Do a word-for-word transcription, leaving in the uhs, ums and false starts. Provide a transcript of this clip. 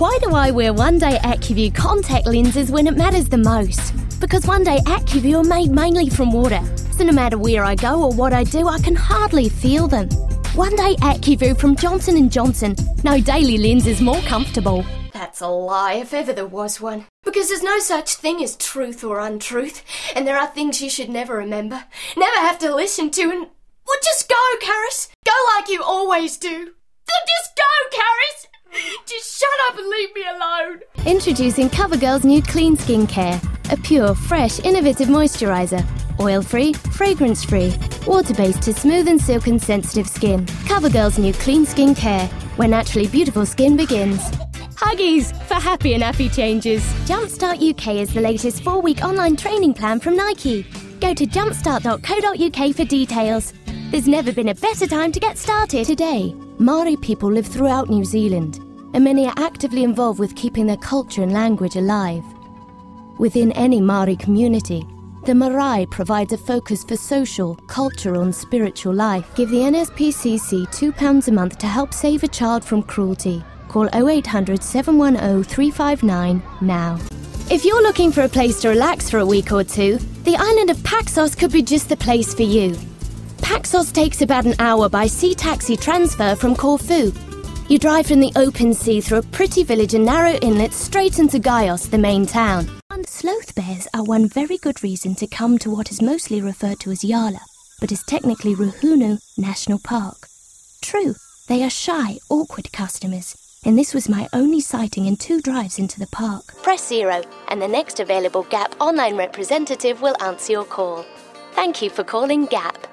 Why do I wear One Day AccuView contact lenses when it matters the most? Because One Day AccuView are made mainly from water, so no matter where I go or what I do, I can hardly feel them. One Day AccuView from Johnson and Johnson. No daily lens is more comfortable. That's a lie, if ever there was one. Because there's no such thing as truth or untruth, and there are things you should never remember, never have to listen to, and... Well, just go, Caris! Go like you always do! Just go, Caris! Just shut up and leave me alone! Introducing CoverGirl's new Clean Skin Care. A pure, fresh, innovative moisturiser. Oil-free, fragrance-free, water-based to smooth and silken sensitive skin. CoverGirl's new Clean Skin Care, where naturally beautiful skin begins. Huggies for happy and happy changes. Jumpstart U K is the latest four-week online training plan from Nike. Go to jumpstart dot co dot U K for details. There's never been a better time to get started. Today, Māori people live throughout New Zealand, and many are actively involved with keeping their culture and language alive. Within any Māori community, the marae provides a focus for social, cultural and spiritual life. Give the N S P C C two pounds a month to help save a child from cruelty. Call oh eight hundred, seven one oh, three five nine now. If you're looking for a place to relax for a week or two, the island of Paxos could be just the place for you. Paxos takes about an hour by sea taxi transfer from Corfu. You drive from the open sea through a pretty village and narrow inlet straight into Gaios, the main town. And sloth bears are one very good reason to come to what is mostly referred to as Yala, but is technically Ruhunu National Park. True, they are shy, awkward customers, and this was my only sighting in two drives into the park. Press zero, and the next available Gap online representative will answer your call. Thank you for calling Gap.